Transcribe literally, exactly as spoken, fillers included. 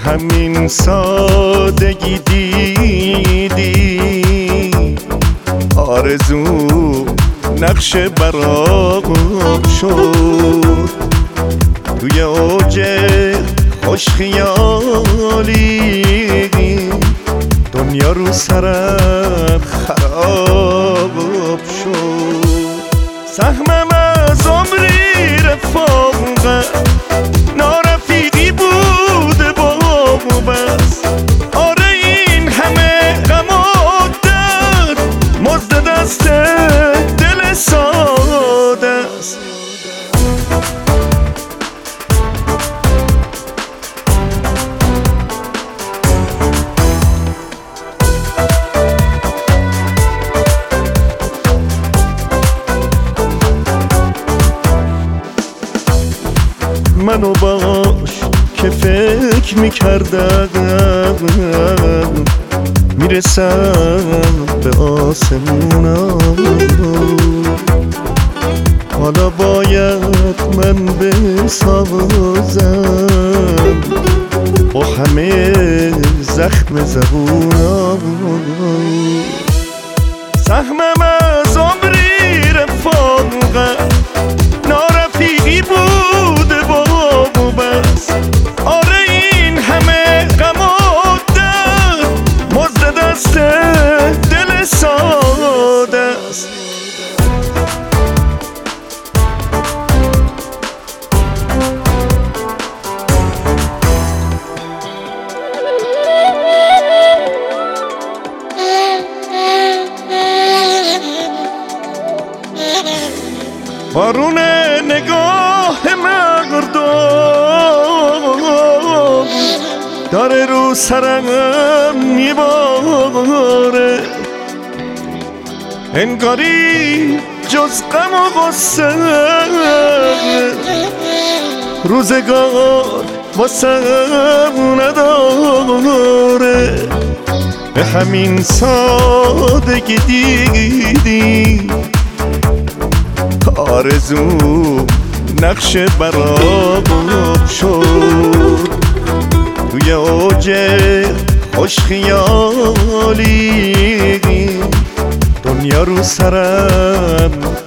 همین سادگی دیدی آرزو نقش برام شد توی اوج خوش خیالی دنیا رو سرم خراب شد سهمم از عمری رفاقت نارفیقی بوده با بس آره این همه غم و درد مزد دست دل ساده است منو باش که فکر میکردم میرسم به آسمونم حالا باید من بسازم با همه زخم زبونم سهمم از عمری رفاقت نارفیقی بوده با بس آره این همه غم و درد مزد دست دل ساده است بارون نگاه مردم داره رو سرم میباره انگاری جز غم و غصه روزگار واسم نداره به همین سادگی دیدی آرزو نقش برام شد توی اوج خوش خیالی دنیا رو سرم